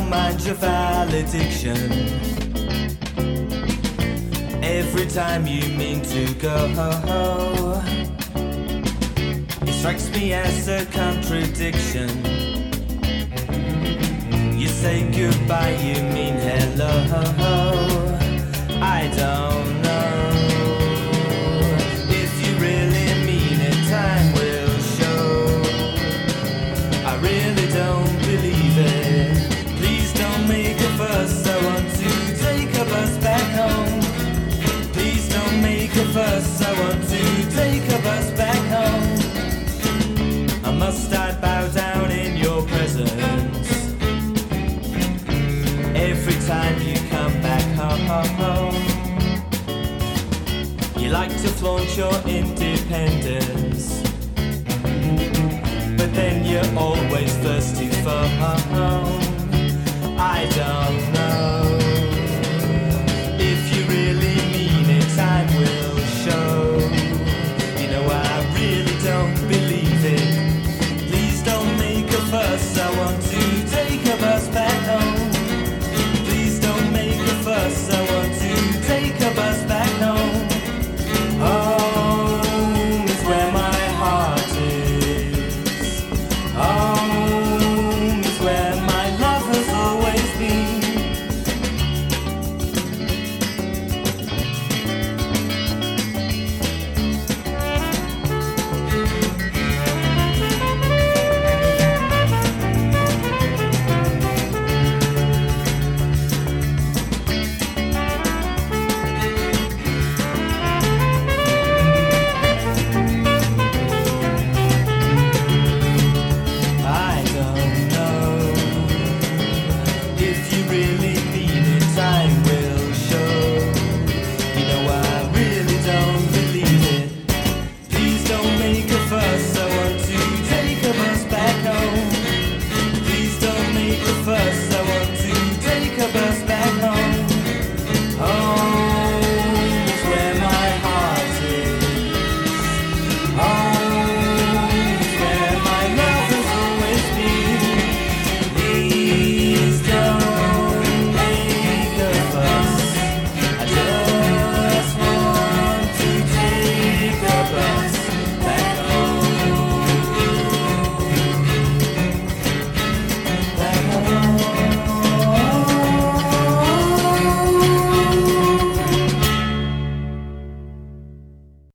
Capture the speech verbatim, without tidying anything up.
mind your valediction. Every time you mean to go, it strikes me as a contradiction. You say goodbye, you mean hello. I don't know if you really mean it, time will show. I really don't believe it. Please don't make a fuss, I want to take a bus back home. Please don't make a fuss, I want to take a bus back home. I must I bow down in your presence every time you come back home. You like to flaunt your independence, but then you're always thirsty for home.